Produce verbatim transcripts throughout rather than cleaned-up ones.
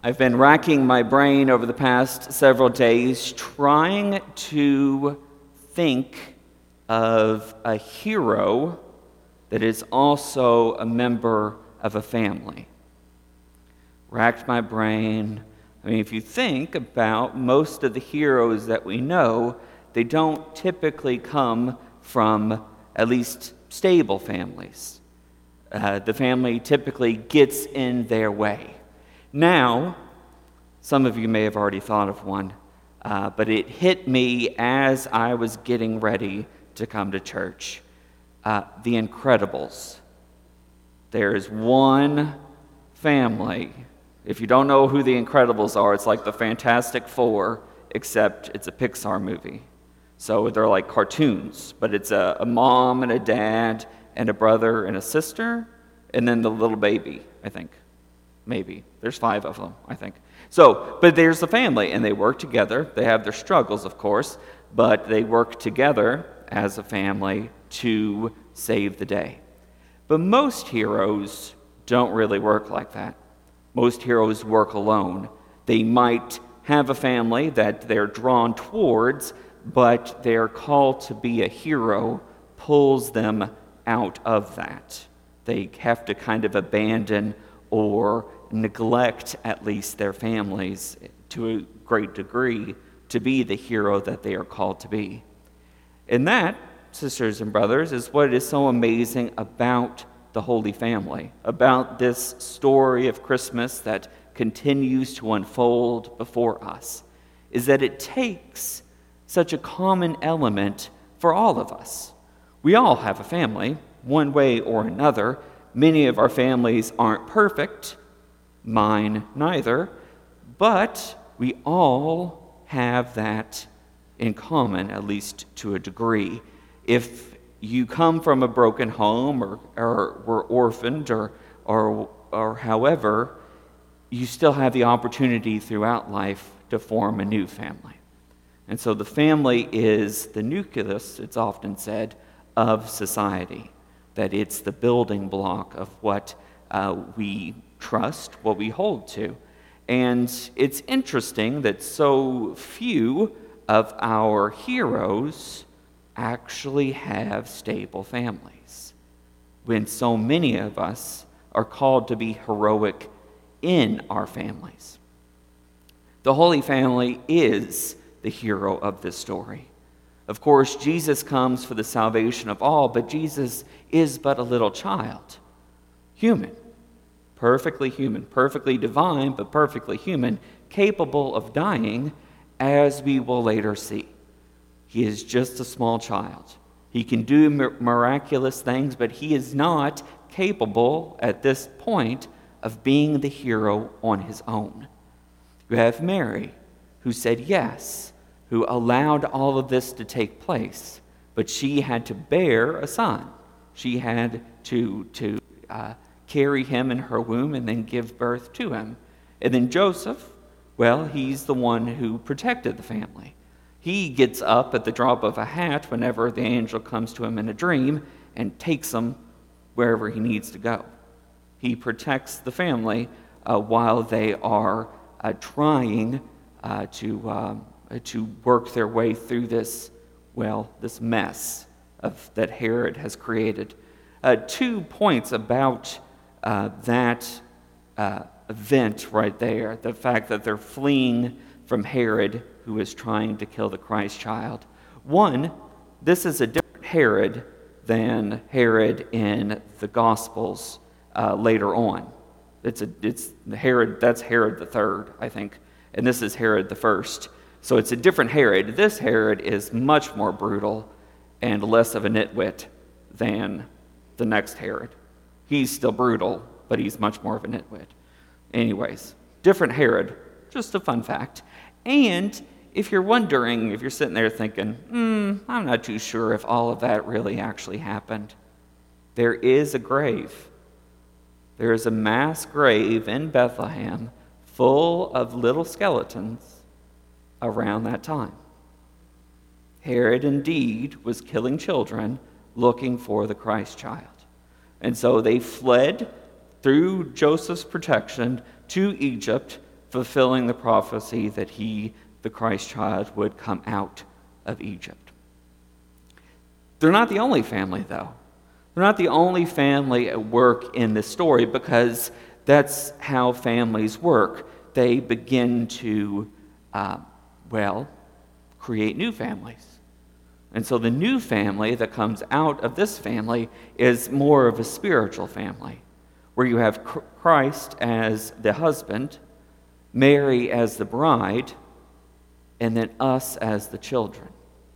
I've been racking my brain over the past several days trying to think of a hero that is also a member of a family. Racked my brain. I mean, if you think about most of the heroes that we know, they don't typically come from at least stable families. Uh, the family typically gets in their way. Now, some of you may have already thought of one, uh, but it hit me as I was getting ready to come to church. Uh, the Incredibles. There's one family. If you don't know who the Incredibles are, it's like the Fantastic Four, except it's a Pixar movie. So they're like cartoons, but it's a, a mom and a dad and a brother and a sister, and then the little baby, I think. Maybe. There's five of them, I think. So, but there's the family, and they work together. They have their struggles, of course, but they work together as a family to save the day. But most heroes don't really work like that. Most heroes work alone. They might have a family that they're drawn towards, but their call to be a hero pulls them out of that. They have to kind of abandon or neglect at least their families to a great degree to be the hero that they are called to be. And that, sisters and brothers, is what is so amazing about the Holy Family, about this story of Christmas that continues to unfold before us, is that it takes such a common element for all of us. We all have a family, one way or another. Many of our families aren't perfect, mine neither, but we all have that in common, at least to a degree. If you come from a broken home or, or were orphaned or, or, or however, you still have the opportunity throughout life to form a new family. And so the family is the nucleus, it's often said, of society, that it's the building block of what uh, we trust, what we hold to. And it's interesting that so few of our heroes actually have stable families, when so many of us are called to be heroic in our families. The Holy Family is the hero of this story. Of course, Jesus comes for the salvation of all, but Jesus is but a little child, human, perfectly human, perfectly divine, but perfectly human, capable of dying, as we will later see. He is just a small child. He can do miraculous things, but he is not capable at this point of being the hero on his own. You have Mary, who said yes, who allowed all of this to take place, but she had to bear a son. She had to, to uh, carry him in her womb and then give birth to him. And then Joseph, well, he's the one who protected the family. He gets up at the drop of a hat whenever the angel comes to him in a dream and takes him wherever he needs to go. He protects the family uh, while they are uh, trying uh, to... Um, to work their way through this, well, this mess of that Herod has created. Uh, two points about uh, that uh, event right there, the fact that they're fleeing from Herod, who is trying to kill the Christ child. One, this is a different Herod than Herod in the Gospels uh, later on. It's a it's Herod. That's Herod the third, I think, and this is Herod the first. So it's a different Herod. This Herod is much more brutal and less of a nitwit than the next Herod. He's still brutal, but he's much more of a nitwit. Anyways, different Herod, just a fun fact. And if you're wondering, if you're sitting there thinking, hmm, I'm not too sure if all of that really actually happened, there is a grave. There is a mass grave in Bethlehem full of little skeletons around that time. Herod indeed was killing children looking for the Christ child. And so they fled through Joseph's protection to Egypt fulfilling the prophecy that he, the Christ child, would come out of Egypt. They're not the only family, though. They're not the only family at work in this story, because that's how families work. They begin to, uh, well, create new families. And so the new family that comes out of this family is more of a spiritual family, where you have Christ as the husband, Mary as the bride, and then us as the children.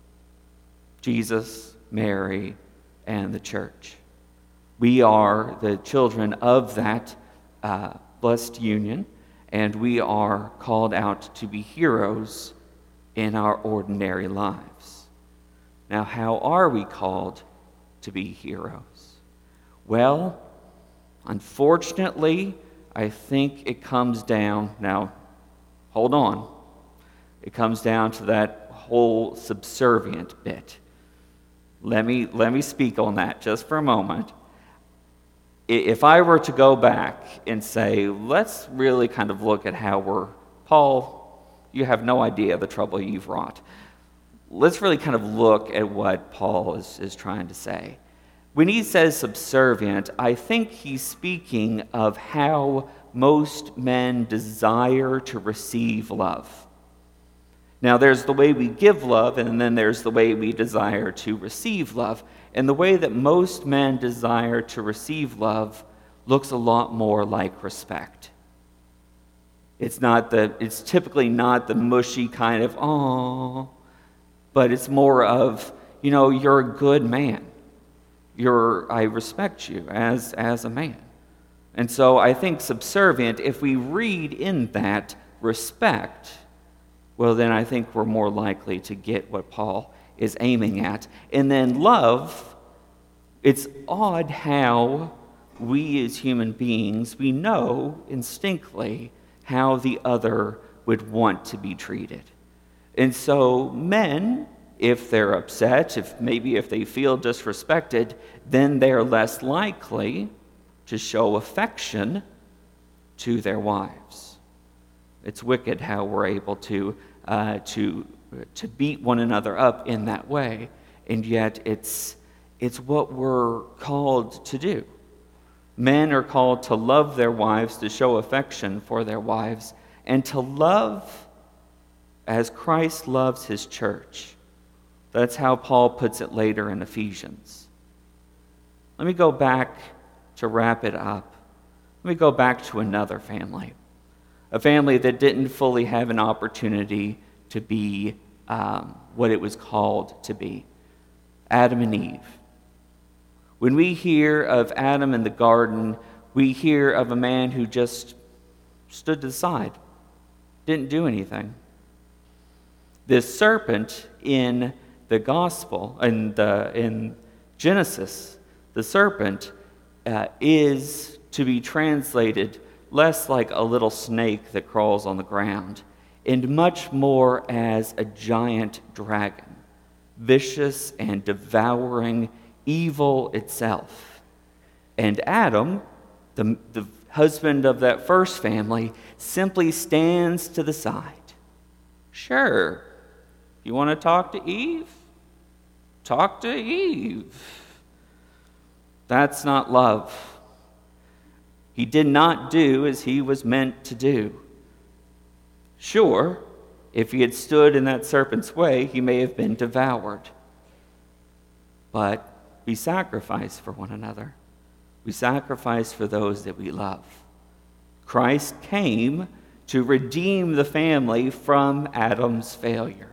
Jesus, Mary, and the church. We are the children of that uh, blessed union, and we are called out to be heroes in our ordinary lives. Now, how are we called to be heroes? Well, unfortunately, I think it comes down, now, hold on. It comes down to that whole subservient bit. Let me, let me speak on that just for a moment. If I were to go back and say, let's really kind of look at how we're, Paul, you have no idea the trouble you've wrought. Let's really kind of look at what Paul is, is trying to say. When he says subservient, I think he's speaking of how most men desire to receive love. Now, there's the way we give love, and then there's the way we desire to receive love. And the way that most men desire to receive love looks a lot more like respect. It's not the, it's typically not the mushy kind of, oh, but it's more of, you know, you're a good man. You're, I respect you as, as a man. And so I think subservient, if we read in that respect, well, then I think we're more likely to get what Paul is aiming at. And then love, it's odd how we as human beings, we know instinctively how the other would want to be treated. And so men, if they're upset, if maybe if they feel disrespected, then they're less likely to show affection to their wives. It's wicked how we're able to uh, to to beat one another up in that way, and yet it's it's what we're called to do. Men are called to love their wives, to show affection for their wives, and to love as Christ loves his church. That's how Paul puts it later in Ephesians. Let me go back to wrap it up. Let me go back to another family. A family that didn't fully have an opportunity to be um, what it was called to be. Adam and Eve. When we hear of Adam in the garden, we hear of a man who just stood to the side, didn't do anything. This serpent in the gospel, in, the, in Genesis, the serpent uh, is to be translated less like a little snake that crawls on the ground, and much more as a giant dragon, vicious and devouring evil itself. And Adam, the, the husband of that first family, simply stands to the side. Sure, you want to talk to Eve? Talk to Eve. That's not love. He did not do as he was meant to do. Sure, if he had stood in that serpent's way, he may have been devoured. But we sacrifice for one another. We sacrifice for those that we love. Christ came to redeem the family from Adam's failure,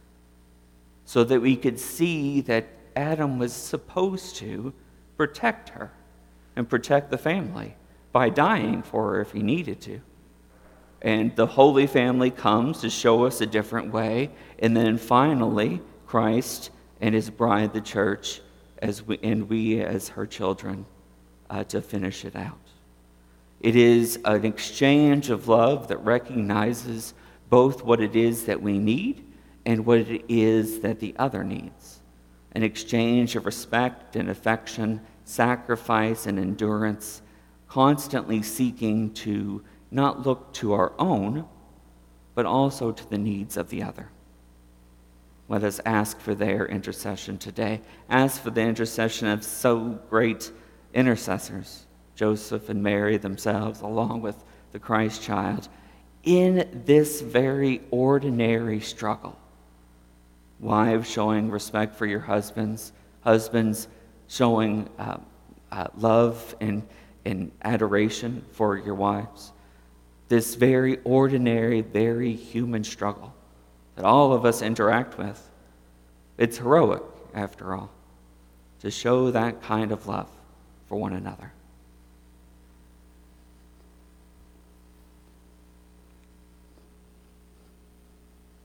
so that we could see that Adam was supposed to protect her and protect the family by dying for her if he needed to. And the Holy Family comes to show us a different way. And then finally, Christ and his bride, the church, as we, and we as her children, uh, to finish it out. It is an exchange of love that recognizes both what it is that we need and what it is that the other needs. An exchange of respect and affection, sacrifice and endurance, constantly seeking to not look to our own, but also to the needs of the other. Let us ask for their intercession today. Ask for the intercession of so great intercessors, Joseph and Mary themselves, along with the Christ child, in this very ordinary struggle. Wives showing respect for your husbands, husbands showing uh, uh, love and, and adoration for your wives. This very ordinary, very human struggle that all of us interact with. It's heroic, after all, to show that kind of love for one another.